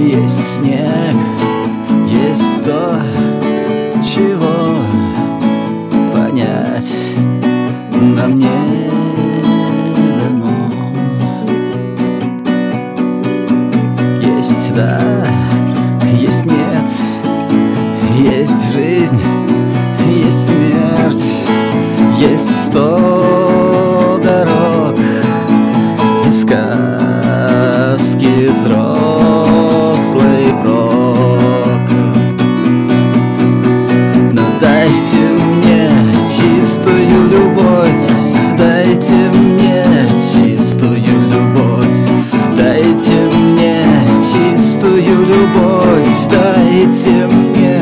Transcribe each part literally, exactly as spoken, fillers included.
Есть снег, есть то, чего понять нам не дано. Есть да, есть нет, есть жизнь, есть смерть, есть сто дорог и сказки взрослый прок. Но дайте мне чистую любовь, дайте мне чистую любовь, дайте мне чистую любовь, дайте мне.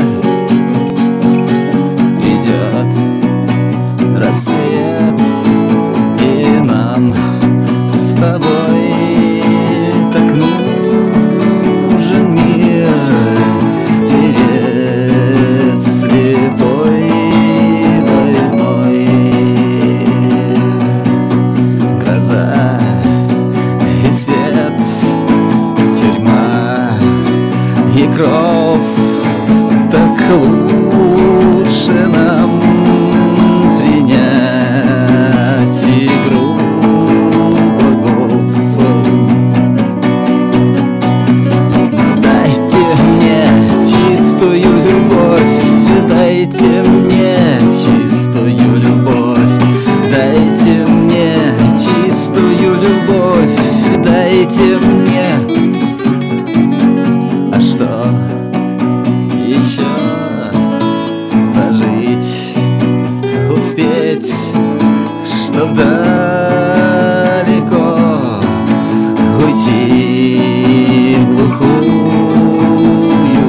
Придет рассвет, и нам с тобой так нужен мир перед слепой войной. Гроза и свет, тюрьма и кровь, так лучше нам принять игру богов. Дайте мне чистую любовь, дайте мне чистую любовь, дайте мне чистую любовь, дайте мне. А что еще дожить, успеть, чтоб далеко уйти в глухую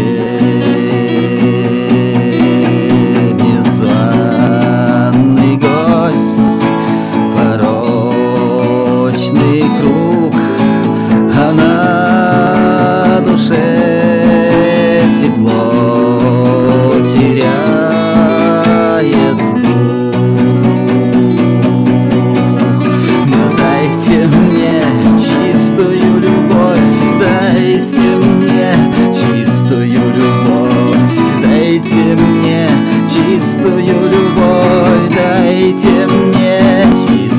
дверь? Незваный гость, порочный круг, а на душе тепло теряет дух. Но дайте мне чистую любовь, дайте мне чистую любовь, дайте мне чистую любовь, дайте мне чистую